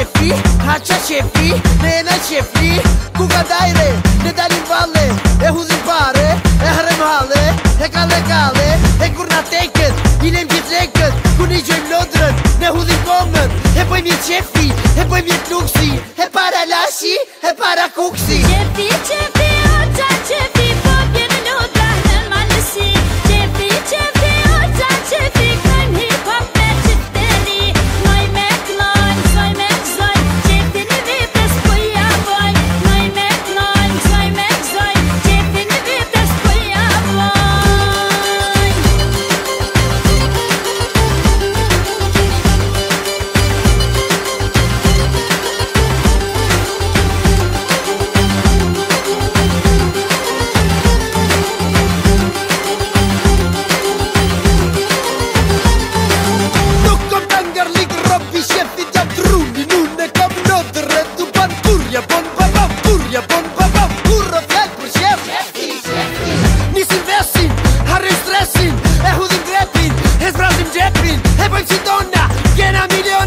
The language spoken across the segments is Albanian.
qefi, haqa qefi, ne jena qefli. Ku ka dajre, ne dalim valle, e hudhin pare, e hrem halle, e kalle, e kur na teket, i nem gjith leket. Ku një gjojmë lodrën, ne hudhin komën, e bëjmë jetë qefi, e bëjmë jetë luksi, e para lashi, e para kuksi. Qefi, qefi, oqa qefi, po bjene lodra në malësi. Qefi, qefi, oqa qefi, këm hip-hop me qëtëri. Noj me klon, zoj me gzoj, qefi në vitës po javoj. Noj me klon, zoj me gzoj, qefi në vitës po javoj.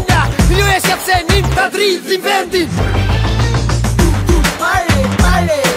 Inventin. Pare, pare.